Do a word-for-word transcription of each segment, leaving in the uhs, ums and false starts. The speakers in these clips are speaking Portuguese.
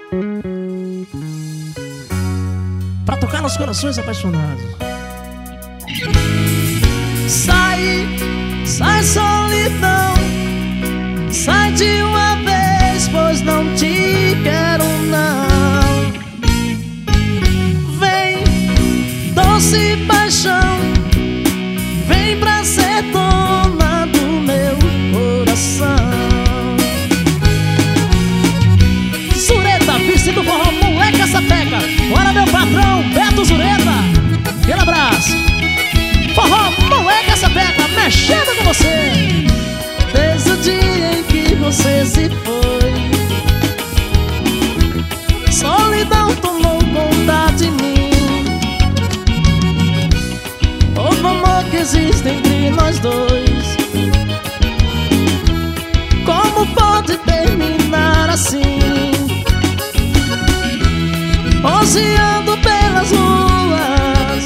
pra tocar nos corações apaixonados. Sai, sai solidão, sai de uma vez, pois não te quero não. Vem, doce paixão, vem pra ser dona do meu coração. Zureta, vice do forró, moleque essa pega. Bora meu patrão, Beto Zureta. Aquele abraço. Forró, moleque essa pega, mexendo com você. Desde o dia em que você se foi, solidão tomou conta de mim. O amor que existe entre nós dois, como pode terminar assim? Hoje ando pelas ruas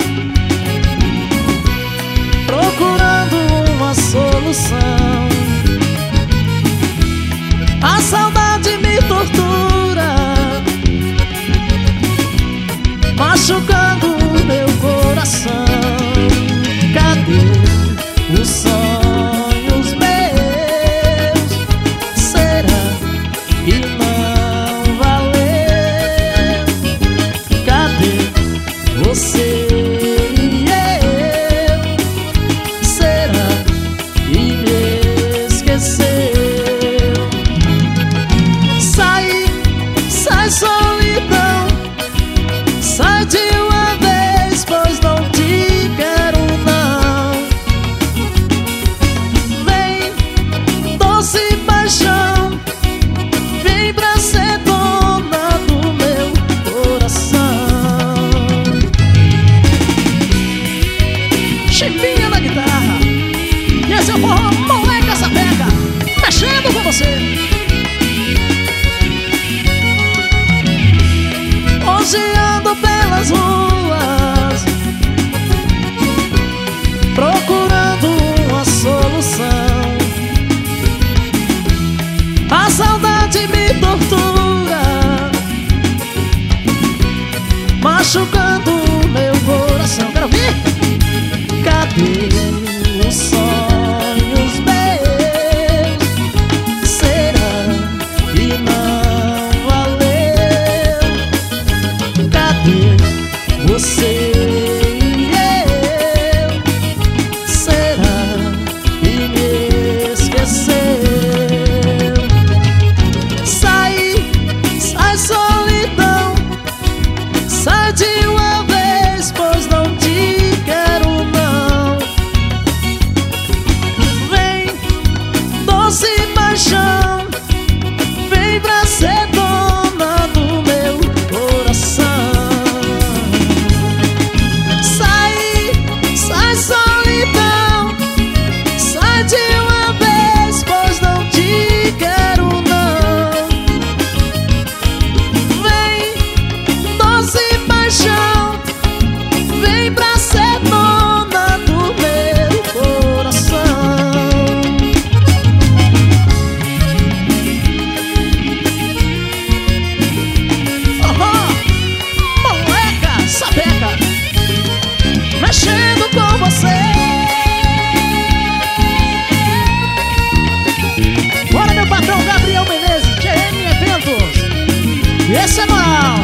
procurando uma solução. A saudade me tortura, machucando o meu coração. Cadê os sonhos meus? Será que não valeu? Cadê você e eu? Será que me esqueceu? Sai, sai solidão, sai de uma vez, pois não te quero não. Vem, doce paixão, vem pra ser dona do meu coração. Chimbinha na guitarra, e esse é o forró, moleque essa pega, mexendo com você. Hoje ando pelas ruas procurando uma solução. A saudade me tortura, machucando o meu coração. Quero ouvir? Cadê os sonhos meus? Será que não valeu? Cadê você e eu? Será que me esqueceu? Sai, sai solidão, sai de uma vez, pois não te quero não. Vem, doce paixão, vem pra ser dona do meu coração. Sai, sai solidão, sai de uma vez, pois não te quero não. Vem, doce paixão, vem pra ser dona do meu coração. Forró, moleca, sapeca, mexendo com você. Bora meu patrão Gabriel Menezes, G M Eventos. E esse é mal.